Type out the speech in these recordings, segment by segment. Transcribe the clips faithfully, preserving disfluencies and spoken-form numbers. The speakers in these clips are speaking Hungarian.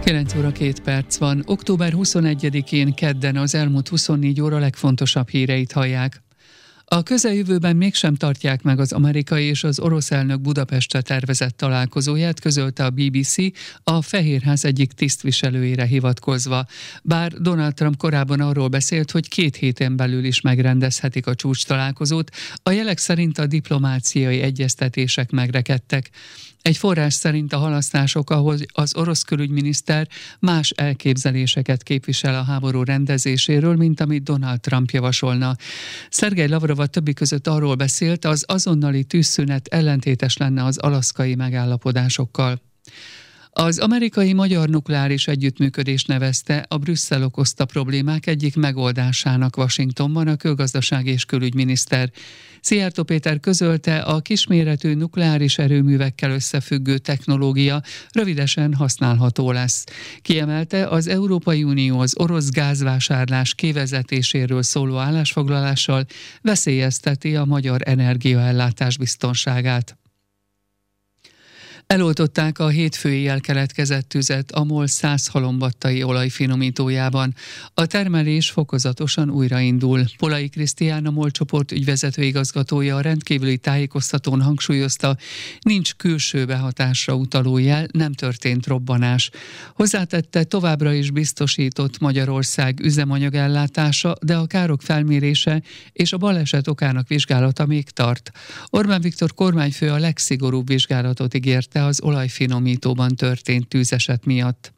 kilenc óra két perc van. október huszonegyedikén kedden az elmúlt huszonnégy óra legfontosabb híreit hallják. A közeljövőben mégsem tartják meg az amerikai és az orosz elnök Budapestre tervezett találkozóját, közölte a bé bé cé a Fehérház egyik tisztviselőjére hivatkozva. Bár Donald Trump korábban arról beszélt, hogy két héten belül is megrendezhetik a csúcs találkozót, a jelek szerint a diplomáciai egyeztetések megrekedtek. Egy forrás szerint a halasztások, ahhoz az orosz külügyminiszter más elképzeléseket képvisel a háború rendezéséről, mint amit Donald Trump javasolna. Szergej Lavrov a többi között arról beszélt, az azonnali tűzszünet ellentétes lenne az alaszkai megállapodásokkal. Az amerikai-magyar nukleáris együttműködést nevezte a Brüsszel okozta problémák egyik megoldásának Washingtonban a külgazdasági és külügyminiszter. Szijjártó Péter közölte, a kisméretű nukleáris erőművekkel összefüggő technológia rövidesen használható lesz. Kiemelte, az Európai Unió az orosz gázvásárlás kivezetéséről szóló állásfoglalással veszélyezteti a magyar energiaellátás biztonságát. Eloltották a hétfő éjjel keletkezett tüzet a MOL száz halombattai olajfinomítójában. A termelés fokozatosan újraindul. Polai Krisztián, a MOL csoport ügyvezető igazgatója a rendkívüli tájékoztatón hangsúlyozta, nincs külső behatásra utaló jel, nem történt robbanás. Hozzátette, továbbra is biztosított Magyarország üzemanyagellátása, de a károk felmérése és a baleset okának vizsgálata még tart. Orbán Viktor kormányfő a legszigorúbb vizsgálatot ígérte az olajfinomítóban történt tűzeset miatt.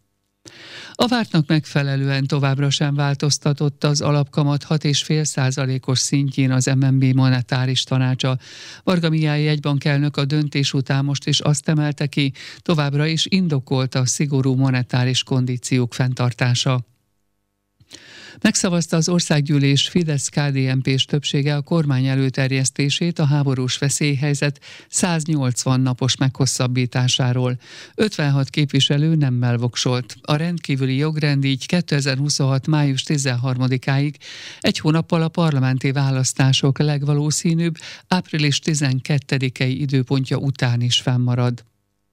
A vártnak megfelelően továbbra sem változtatott az alapkamat hat egész öt százalékos szintjén az em en bé monetáris tanácsa. Varga Mihály jegybankelnök a döntés után most is azt emelte ki, továbbra is indokolt a szigorú monetáris kondíciók fenntartása. Megszavazta az országgyűlés Fidesz-ká dé en pés többsége a kormány előterjesztését a háborús veszélyhelyzet száznyolcvan napos meghosszabbításáról. ötvenhat képviselő nemmel voksolt. A rendkívüli jogrend így kétezer-huszonhat május tizenharmadikáig, egy hónappal a parlamenti választások legvalószínűbb április tizenkettedikei időpontja után is fennmarad.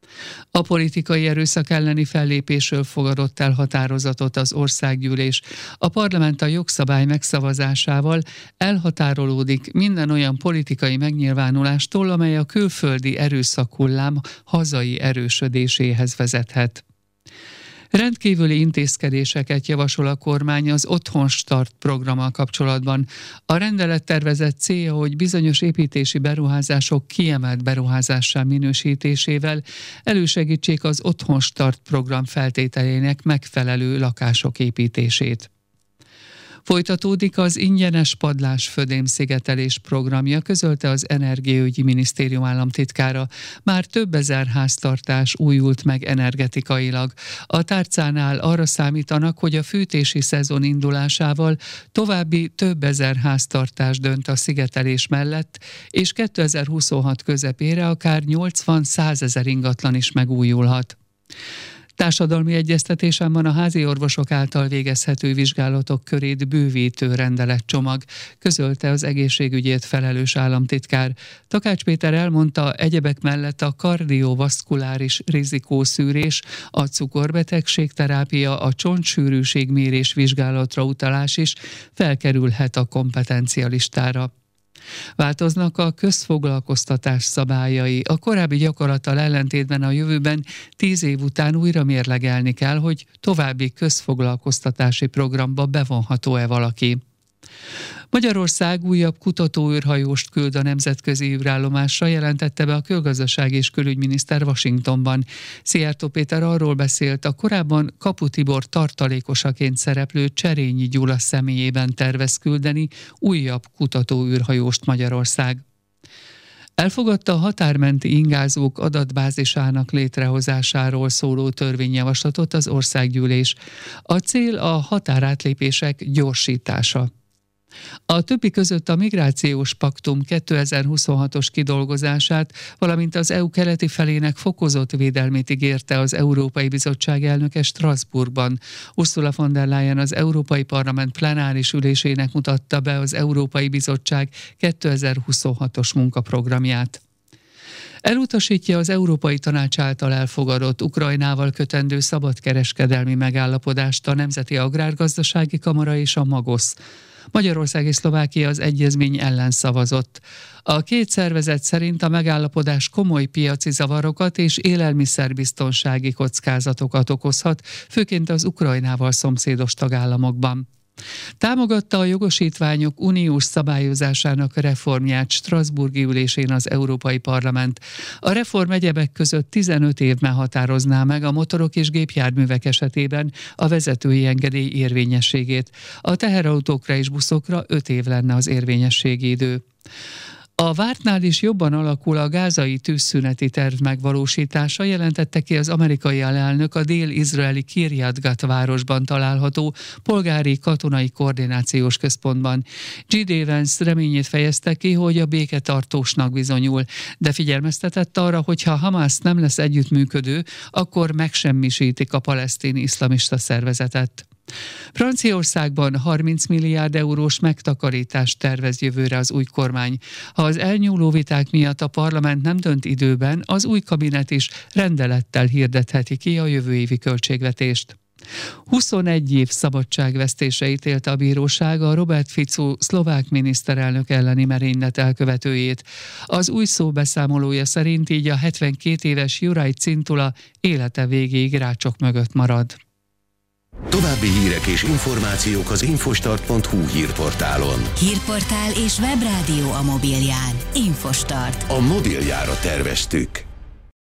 A politikai erőszak elleni fellépésről fogadott el határozatot az országgyűlés. A parlament a jogszabály megszavazásával elhatárolódik minden olyan politikai megnyilvánulástól, amely a külföldi erőszakhullám hazai erősödéséhez vezethet. Rendkívüli intézkedéseket javasol a kormány az Otthonstart programmal kapcsolatban. A rendelettervezet célja, hogy bizonyos építési beruházások kiemelt beruházássá minősítésével elősegítsék az Otthonstart program feltételének megfelelő lakások építését. Folytatódik az ingyenes padlás födémszigetelés programja, közölte az Energiaügyi Minisztérium államtitkára. Már több ezer háztartás újult meg energetikailag. A tárcánál arra számítanak, hogy a fűtési szezon indulásával további több ezer háztartás dönt a szigetelés mellett, és kétezer-huszonhat közepére akár nyolcvan-százezer ingatlan is megújulhat. Társadalmi egyeztetésen van a házi orvosok által végezhető vizsgálatok körét bővítő rendeletcsomag, közölte az egészségügyért felelős államtitkár. Takács Péter elmondta, egyebek mellett a kardiovaszkuláris rizikószűrés, a cukorbetegségterápia, a csontsűrűségmérés vizsgálatra utalás is felkerülhet a kompetencialistára. Változnak a közfoglalkoztatás szabályai. A korábbi gyakorlattal ellentétben a jövőben tíz év után újra mérlegelni kell, hogy további közfoglalkoztatási programba bevonható-e valaki. Magyarország újabb kutatóűrhajóst küld a nemzetközi űrállomásra, jelentette be a külgazdasági és külügyminiszter Washingtonban. Szijjártó Péter arról beszélt, a korábban Kapu Tibor tartalékosaként szereplő Cserényi Gyula személyében tervez küldeni újabb kutatóűrhajóst Magyarország. Elfogadta a határmenti ingázók adatbázisának létrehozásáról szóló törvényjavaslatot az országgyűlés. A cél a határátlépések gyorsítása. A többi között a migrációs paktum kétezer-huszonhatos kidolgozását, valamint az é u keleti felének fokozott védelmét ígérte az Európai Bizottság elnöke Strasbourgban. Ursula von der Leyen az Európai Parlament plenáris ülésének mutatta be az Európai Bizottság kétezer-huszonhatos munkaprogramját. Elutasítja az Európai Tanács által elfogadott Ukrajnával kötendő szabadkereskedelmi megállapodást a Nemzeti Agrárgazdasági Kamara és a Magosz. Magyarország és Szlovákia az egyezmény ellen szavazott. A két szervezet szerint a megállapodás komoly piaci zavarokat és élelmiszerbiztonsági kockázatokat okozhat, főként az Ukrajnával szomszédos tagállamokban. Támogatta a jogosítványok uniós szabályozásának reformját strasbourgi ülésén az Európai Parlament. A reform egyebek között tizenöt évben határozná meg a motorok és gépjárművek esetében a vezetői engedély érvényességét. A teherautókra és buszokra öt év lenne az érvényességi idő. A vártnál is jobban alakul a gázai tűzszüneti terv megvalósítása, jelentette ki az amerikai alelnök a dél-izraeli Kiryat Gat városban található polgári katonai koordinációs központban. J D Vance reményét fejezte ki, hogy a béke tartósnak bizonyul, de figyelmeztetett arra, hogy ha Hamász nem lesz együttműködő, akkor megsemmisítik a palesztin iszlamista szervezetet. Franciaországban harminc milliárd eurós megtakarítást tervez jövőre az új kormány. Ha az elnyúló viták miatt a parlament nem dönt időben, az új kabinet is rendelettel hirdetheti ki a jövő évi költségvetést. huszonegy év szabadságvesztése ítélte a bíróság a Robert Fico szlovák miniszterelnök elleni merénylet elkövetőjét. Az új szóbeszámolója szerint így a hetvenkét éves Juraj Cintula élete végéig rácsok mögött marad. További hírek és információk az infostart pont hu hírportálon. Hírportál és webrádió a mobilján. Infostart. A mobiljára terveztük.